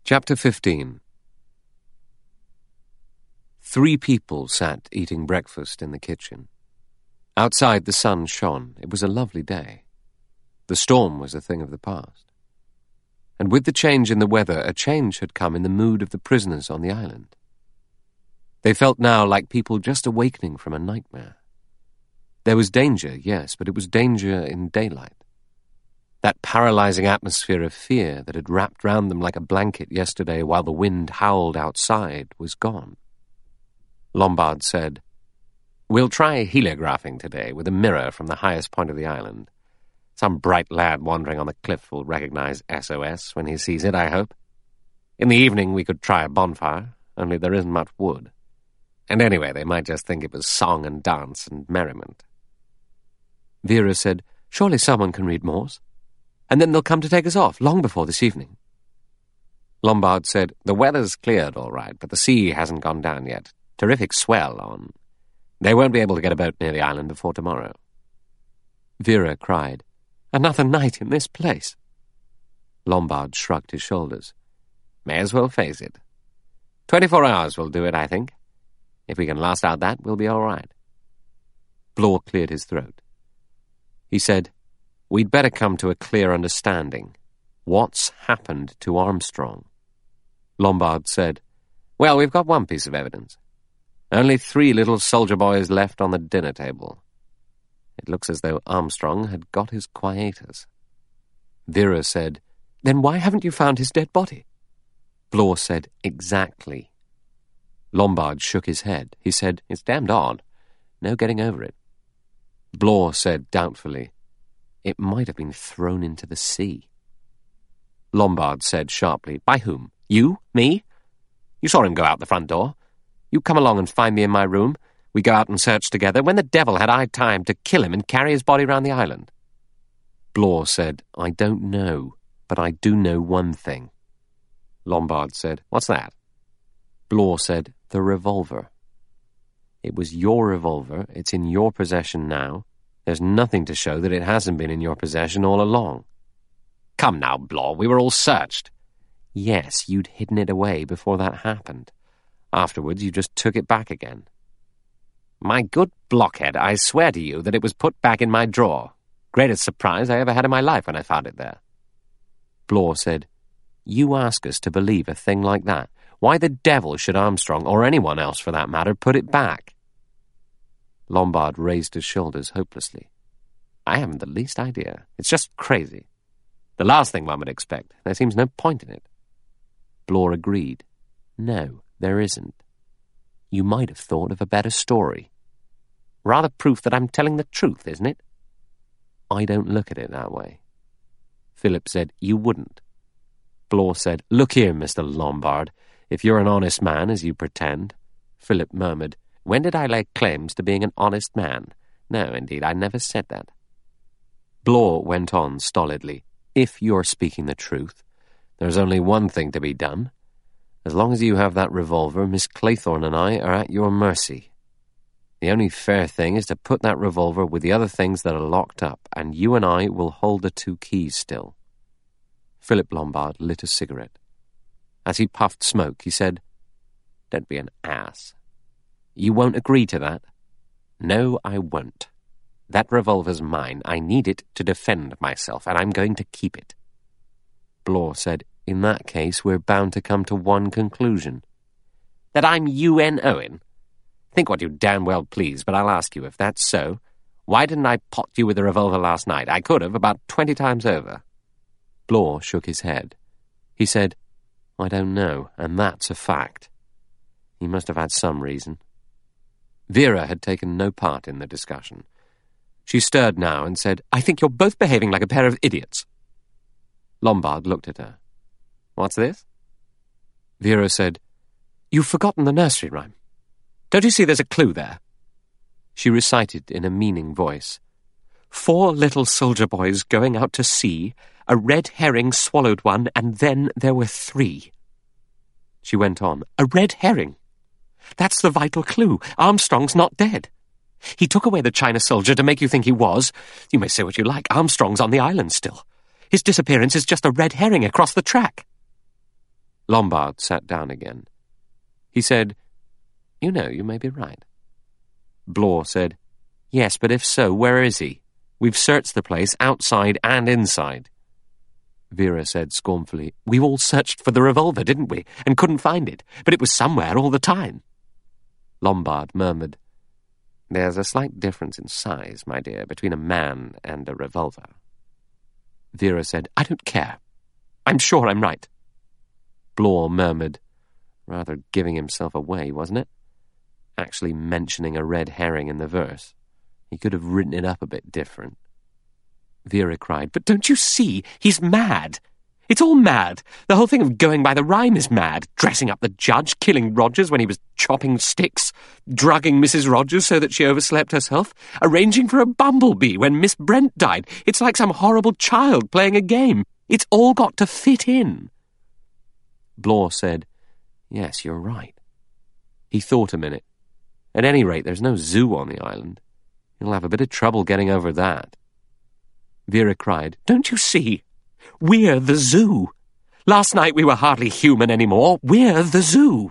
Chapter 15. 3 people sat eating breakfast in the kitchen. Outside the sun shone. It was a lovely day. The storm was a thing of the past. And with the change in the weather, a change had come in the mood of the prisoners on the island. They felt now like people just awakening from a nightmare. There was danger, yes, but it was danger in daylight. That paralyzing atmosphere of fear that had wrapped round them like a blanket yesterday while the wind howled outside was gone. Lombard said, "We'll try heliographing today with a mirror from the highest point of the island. Some bright lad wandering on the cliff will recognize SOS when he sees it, I hope. In the evening we could try a bonfire, only there isn't much wood. And anyway, they might just think it was song and dance and merriment." Vera said, "Surely someone can read Morse. And then they'll come to take us off, long before this evening." Lombard said, "The weather's cleared all right, but the sea hasn't gone down yet. Terrific swell on. They won't be able to get a boat near the island before tomorrow." Vera cried, "Another night in this place." Lombard shrugged his shoulders. "May as well face it. 24 hours will do it, I think. If we can last out that, we'll be all right." Blore cleared his throat. He said, "We'd better come to a clear understanding. What's happened to Armstrong?" Lombard said, "Well, we've got one piece of evidence. Only 3 little soldier boys left on the dinner table. It looks as though Armstrong had got his quietus." Vera said, "Then why haven't you found his dead body?" Blore said, "Exactly." Lombard shook his head. He said, "It's damned odd. No getting over it." Blore said doubtfully, "It might have been thrown into the sea." Lombard said sharply, "By whom? You? Me? You saw him go out the front door. You come along and find me in my room. We go out and search together. When the devil had I time to kill him and carry his body round the island?" Blore said, "I don't know, but I do know one thing." Lombard said, "What's that?" Blore said, "The revolver. It was your revolver. It's in your possession now. There's nothing to show that it hasn't been in your possession all along." "Come now, Blore, we were all searched." "Yes, you'd hidden it away before that happened. Afterwards, you just took it back again." "My good blockhead, I swear to you that it was put back in my drawer. Greatest surprise I ever had in my life when I found it there." Blore said, "You ask us to believe a thing like that. Why the devil should Armstrong, or anyone else for that matter, put it back?" Lombard raised his shoulders hopelessly. "I haven't the least idea. It's just crazy. The last thing one would expect. There seems no point in it." Blore agreed. "No, there isn't. You might have thought of a better story." "Rather proof that I'm telling the truth, isn't it?" "I don't look at it that way." Philip said, "You wouldn't." Blore said, "Look here, Mr. Lombard, if you're an honest man, as you pretend." Philip murmured, "When did I lay claims to being an honest man? No, indeed, I never said that." Blore went on stolidly, "If you're speaking the truth, there's only one thing to be done. As long as you have that revolver, Miss Claythorne and I are at your mercy. The only fair thing is to put that revolver with the other things that are locked up, and you and I will hold the 2 keys still." Philip Lombard lit a cigarette. As he puffed smoke, he said, "Don't be an ass. You won't agree to that?" "No, I won't. That revolver's mine. I need it to defend myself, and I'm going to keep it." Blore said, "In that case, we're bound to come to one conclusion." "That I'm UN Owen? Think what you damn well please, but I'll ask you, if that's so, why didn't I pot you with the revolver last night? I could have, about 20 times over." Blore shook his head. He said, "I don't know, and that's a fact. He must have had some reason." Vera had taken no part in the discussion. She stirred now and said, "I think you're both behaving like a pair of idiots." Lombard looked at her. "What's this?" Vera said, "You've forgotten the nursery rhyme. Don't you see there's a clue there?" She recited in a meaning voice, 4 little soldier boys going out to sea, a red herring swallowed one, and then there were 3. She went on, "A red herring. That's the vital clue. Armstrong's not dead. He took away the China soldier to make you think he was. You may say what you like. Armstrong's on the island still. His disappearance is just a red herring across the track." Lombard sat down again. He said, "You know, you may be right." Blore said, "Yes, but if so, where is he? We've searched the place, outside and inside." Vera said scornfully, "We all searched for the revolver, didn't we, and couldn't find it, but it was somewhere all the time." Lombard murmured, "There's a slight difference in size, my dear, between a man and a revolver." Vera said, "I don't care. I'm sure I'm right." Blore murmured, "Rather giving himself away, wasn't it? Actually mentioning a red herring in the verse. He could have written it up a bit different." Vera cried, "But don't you see? He's mad. It's all mad. The whole thing of going by the rhyme is mad. Dressing up the judge, killing Rogers when he was chopping sticks, drugging Mrs. Rogers so that she overslept herself, arranging for a bumblebee when Miss Brent died. It's like some horrible child playing a game. It's all got to fit in." Blore said, "Yes, you're right." He thought a minute. "At any rate, there's no zoo on the island. You'll have a bit of trouble getting over that." Vera cried, "Don't you see? We're the zoo. Last night we were hardly human anymore. We're the zoo."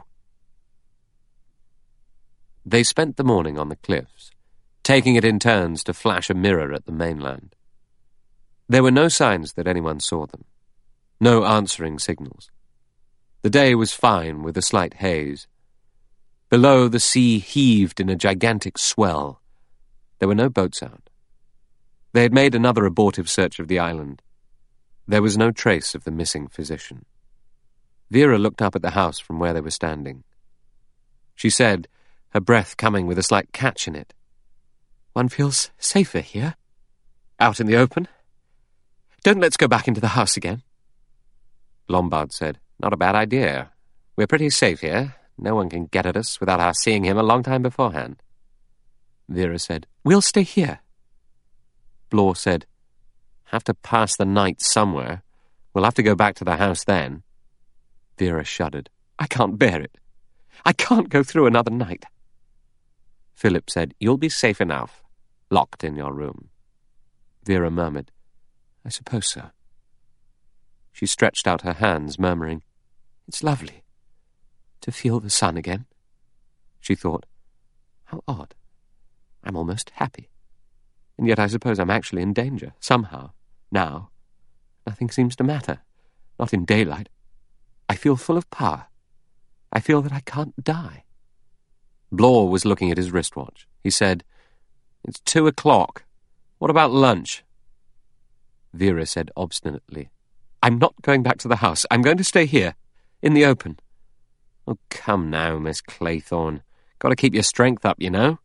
They spent the morning on the cliffs, taking it in turns to flash a mirror at the mainland. There were no signs that anyone saw them, no answering signals. The day was fine with a slight haze. Below, the sea heaved in a gigantic swell. There were no boats out. They had made another abortive search of the island. There was no trace of the missing physician. Vera looked up at the house from where they were standing. She said, her breath coming with a slight catch in it, "One feels safer here, out in the open. Don't let's go back into the house again." Lombard said, "Not a bad idea. We're pretty safe here. No one can get at us without our seeing him a long time beforehand." Vera said, "We'll stay here." Blore said, "Have to pass the night somewhere. We'll have to go back to the house then." Vera shuddered. "I can't bear it. I can't go through another night." Philip said, "You'll be safe enough, locked in your room." Vera murmured, "I suppose so." She stretched out her hands, murmuring, "It's lovely to feel the sun again." She thought, "How odd. I'm almost happy. And yet I suppose I'm actually in danger, somehow, now. Nothing seems to matter. Not in daylight. I feel full of power. I feel that I can't die." Blore was looking at his wristwatch. He said, "It's 2:00. What about lunch?" Vera said obstinately, "I'm not going back to the house. I'm going to stay here, in the open." "Oh, come now, Miss Claythorne. Got to keep your strength up, you know."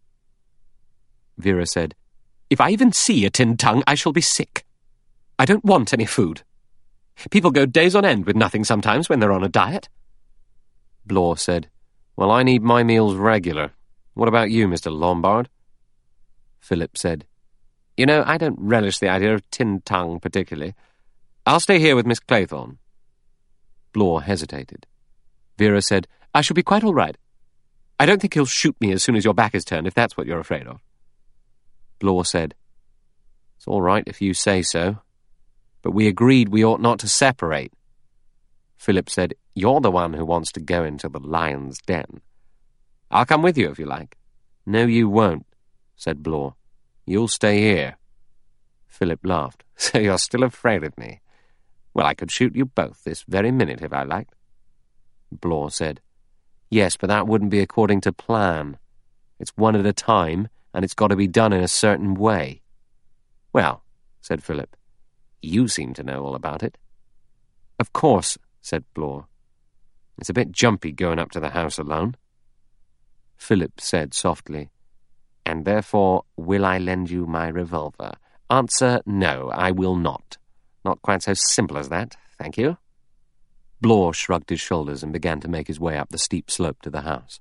Vera said, "If I even see a tin tongue, I shall be sick. I don't want any food. People go days on end with nothing sometimes when they're on a diet." Blore said, "Well, I need my meals regular. What about you, Mr. Lombard?" Philip said, "You know, I don't relish the idea of tin tongue particularly. I'll stay here with Miss Claythorne." Blore hesitated. Vera said, "I shall be quite all right. I don't think he'll shoot me as soon as your back is turned, if that's what you're afraid of." Blore said, "It's all right if you say so, but we agreed we ought not to separate." Philip said, "You're the one who wants to go into the lion's den. I'll come with you if you like." "No, you won't," said Blore. "You'll stay here." Philip laughed. "So you're still afraid of me? Well, I could shoot you both this very minute if I liked." Blore said, "Yes, but that wouldn't be according to plan. It's one at a time, and it's got to be done in a certain way." "Well," said Philip, "you seem to know all about it." "Of course," said Blore. "It's a bit jumpy going up to the house alone." Philip said softly, "And therefore will I lend you my revolver?" "Answer, no, I will not. Not quite so simple as that, thank you." Blore shrugged his shoulders and began to make his way up the steep slope to the house.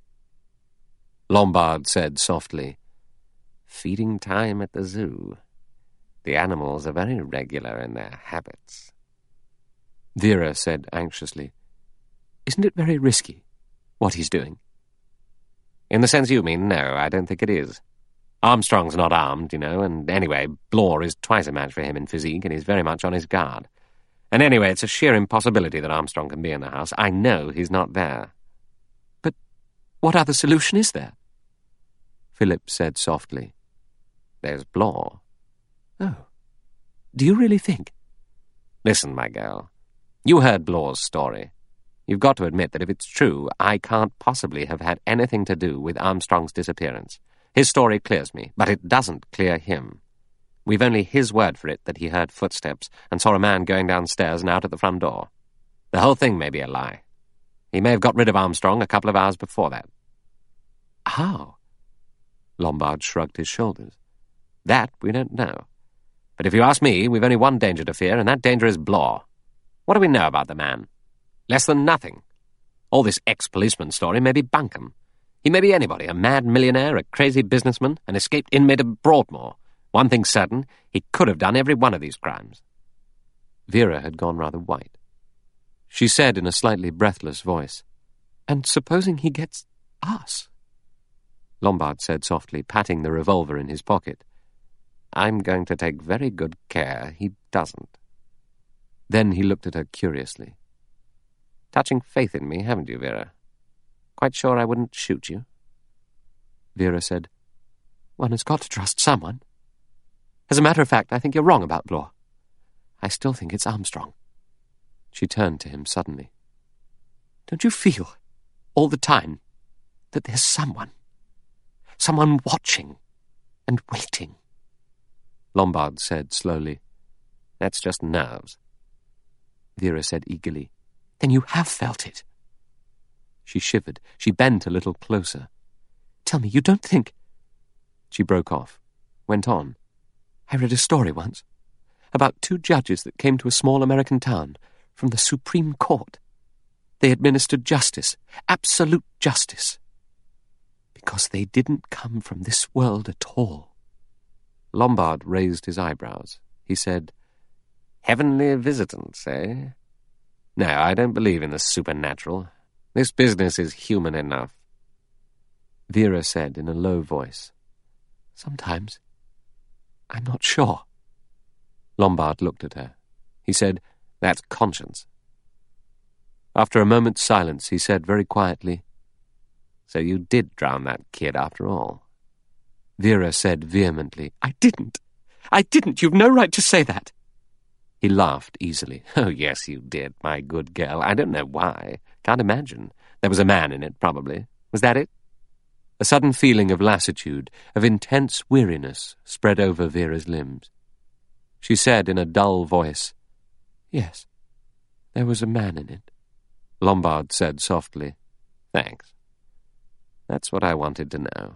Lombard said softly, "Feeding time at the zoo. The animals are very regular in their habits." Vera said anxiously, "Isn't it very risky, what he's doing?" "In the sense you mean, no, I don't think it is. Armstrong's not armed, you know, and anyway, Blore is twice a match for him in physique, and he's very much on his guard. And anyway, it's a sheer impossibility that Armstrong can be in the house. I know he's not there. But what other solution is there? Philip said softly, There's Blore. Oh. Do you really think? Listen, my girl. You heard Blore's story. You've got to admit that if it's true, I can't possibly have had anything to do with Armstrong's disappearance. His story clears me, but it doesn't clear him. We've only his word for it that he heard footsteps and saw a man going downstairs and out at the front door. The whole thing may be a lie. He may have got rid of Armstrong a couple of hours before that. How? Lombard shrugged his shoulders. That we don't know. But if you ask me, we've only one danger to fear, and that danger is Blore. What do we know about the man? Less than nothing. All this ex-policeman story may be bunkum. He may be anybody, a mad millionaire, a crazy businessman, an escaped inmate of Broadmoor. One thing's certain, he could have done every one of these crimes. Vera had gone rather white. She said in a slightly breathless voice, And supposing he gets us? Lombard said softly, patting the revolver in his pocket, I'm going to take very good care he doesn't. Then he looked at her curiously. Touching faith in me, haven't you, Vera? Quite sure I wouldn't shoot you? Vera said, One has got to trust someone. As a matter of fact, I think you're wrong about Blore. I still think it's Armstrong. She turned to him suddenly. Don't you feel, all the time, that there's someone watching and waiting? Lombard said slowly, That's just nerves. Vera said eagerly, Then you have felt it. She shivered. She bent a little closer. Tell me, you don't think... She broke off, went on. I read a story once about 2 judges that came to a small American town from the Supreme Court. They administered justice, absolute justice, because they didn't come from this world at all. Lombard raised his eyebrows. He said, Heavenly visitants, eh? No, I don't believe in the supernatural. This business is human enough. Vera said in a low voice, Sometimes I'm not sure. Lombard looked at her. He said, That's conscience. After a moment's silence, he said very quietly, So you did drown that kid after all? Vera said vehemently, I didn't. You've no right to say that. He laughed easily. Oh, yes, you did, my good girl. I don't know why. Can't imagine. There was a man in it, probably. Was that it? A sudden feeling of lassitude, of intense weariness, spread over Vera's limbs. She said in a dull voice, Yes, there was a man in it. Lombard said softly, Thanks. That's what I wanted to know.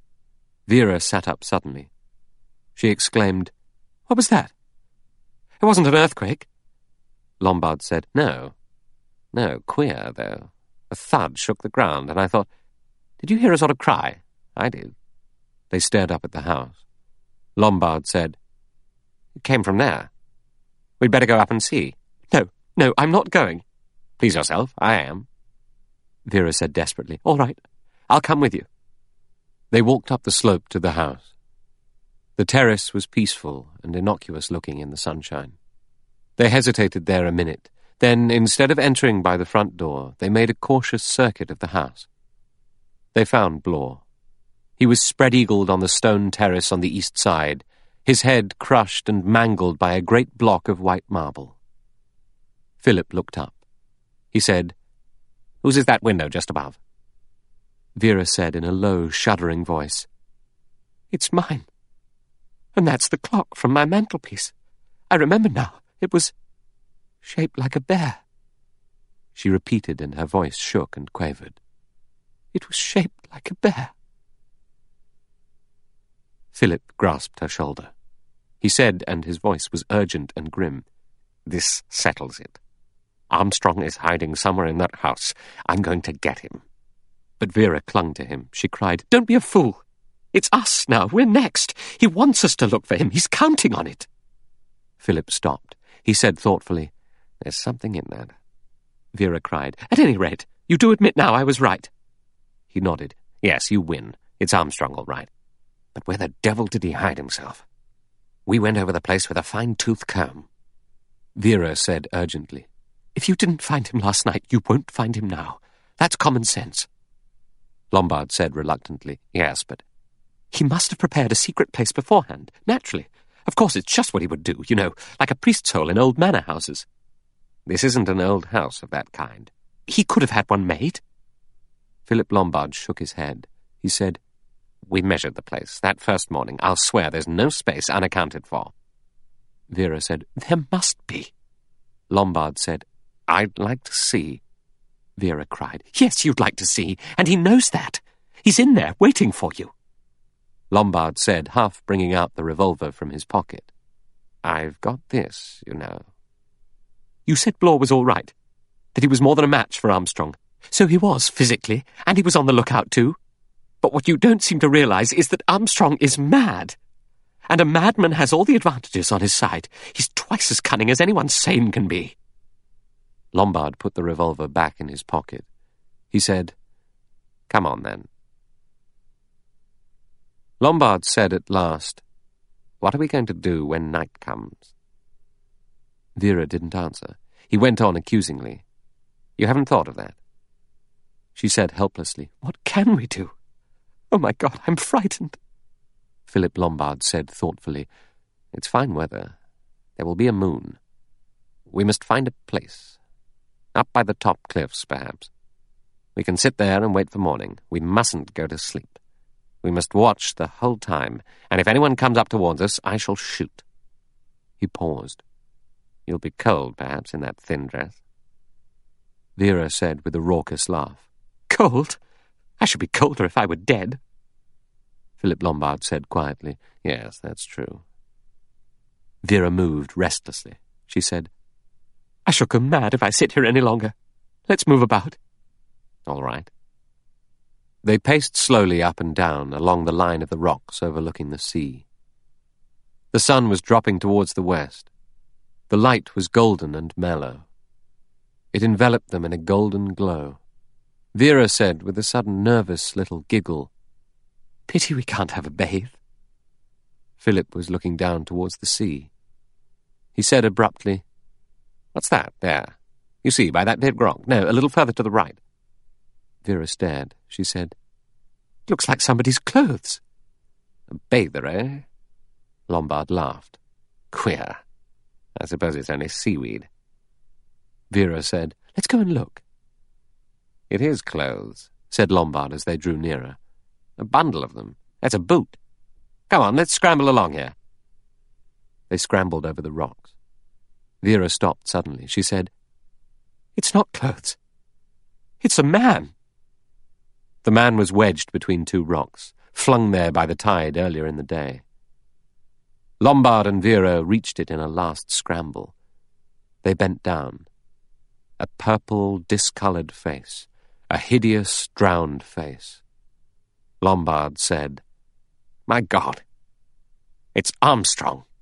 Vera sat up suddenly. She exclaimed, What was that? It wasn't an earthquake. Lombard said, No, queer, though. A thud shook the ground, and I thought, Did you hear a sort of cry? I did. They stared up at the house. Lombard said, It came from there. We'd better go up and see. No, I'm not going. Please yourself, I am. Vera said desperately, All right, I'll come with you. They walked up the slope to the house. The terrace was peaceful and innocuous-looking in the sunshine. They hesitated there a minute. Then, instead of entering by the front door, they made a cautious circuit of the house. They found Blore. He was spread-eagled on the stone terrace on the east side, his head crushed and mangled by a great block of white marble. Philip looked up. He said, Whose is that window just above? Vera said in a low, shuddering voice, It's mine. And that's the clock from my mantelpiece. I remember now. It was shaped like a bear. She repeated, and her voice shook and quavered. It was shaped like a bear. Philip grasped her shoulder. He said, and his voice was urgent and grim, This settles it. Armstrong is hiding somewhere in that house. I'm going to get him. But Vera clung to him. She cried, Don't be a fool. It's us now. We're next. He wants us to look for him. He's counting on it. Philip stopped. He said thoughtfully, There's something in that. Vera cried, At any rate, you do admit now I was right. He nodded. Yes, you win. It's Armstrong, all right. But where the devil did he hide himself? We went over the place with a fine-tooth comb. Vera said urgently. If you didn't find him last night, you won't find him now. That's common sense. Lombard said reluctantly, Yes, but... He must have prepared a secret place beforehand, naturally. Of course, it's just what he would do, like a priest's hole in old manor houses. This isn't an old house of that kind. He could have had one made. Philip Lombard shook his head. He said, We measured the place that first morning. I'll swear there's no space unaccounted for. Vera said, There must be. Lombard said, I'd like to see. Vera cried, Yes, you'd like to see, and he knows that. He's in there, waiting for you. Lombard said, half bringing out the revolver from his pocket. I've got this, You said Blore was all right, that he was more than a match for Armstrong. So he was, physically, and he was on the lookout too. But what you don't seem to realize is that Armstrong is mad. And a madman has all the advantages on his side. He's twice as cunning as anyone sane can be. Lombard put the revolver back in his pocket. He said, Come on, then. Lombard said at last, What are we going to do when night comes? Vera didn't answer. He went on accusingly, You haven't thought of that? She said helplessly, What can we do? Oh, my God, I'm frightened. Philip Lombard said thoughtfully, It's fine weather. There will be a moon. We must find a place. Up by the top cliffs, perhaps. We can sit there and wait for morning. We mustn't go to sleep. We must watch the whole time, and if anyone comes up towards us, I shall shoot. He paused. You'll be cold, perhaps, in that thin dress. Vera said with a raucous laugh, Cold? I should be colder if I were dead. Philip Lombard said quietly, Yes, that's true. Vera moved restlessly. She said, I shall go mad if I sit here any longer. Let's move about. All right. They paced slowly up and down along the line of the rocks overlooking the sea. The sun was dropping towards the west. The light was golden and mellow. It enveloped them in a golden glow. Vera said with a sudden nervous little giggle, Pity we can't have a bathe. Philip was looking down towards the sea. He said abruptly, What's that, there? You see, by that big rock. No, a little further to the right. Vera stared. She said, Looks like somebody's clothes. A bather, eh? Lombard laughed. Queer. I suppose it's only seaweed. Vera said, Let's go and look. It is clothes, said Lombard as they drew nearer. A bundle of them. That's a boot. Come on, let's scramble along here. They scrambled over the rocks. Vera stopped suddenly. She said, It's not clothes. It's a man. The man was wedged between two rocks, flung there by the tide earlier in the day. Lombard and Vera reached it in a last scramble. They bent down. A purple, discoloured face, a hideous, drowned face. Lombard said, My God, it's Armstrong.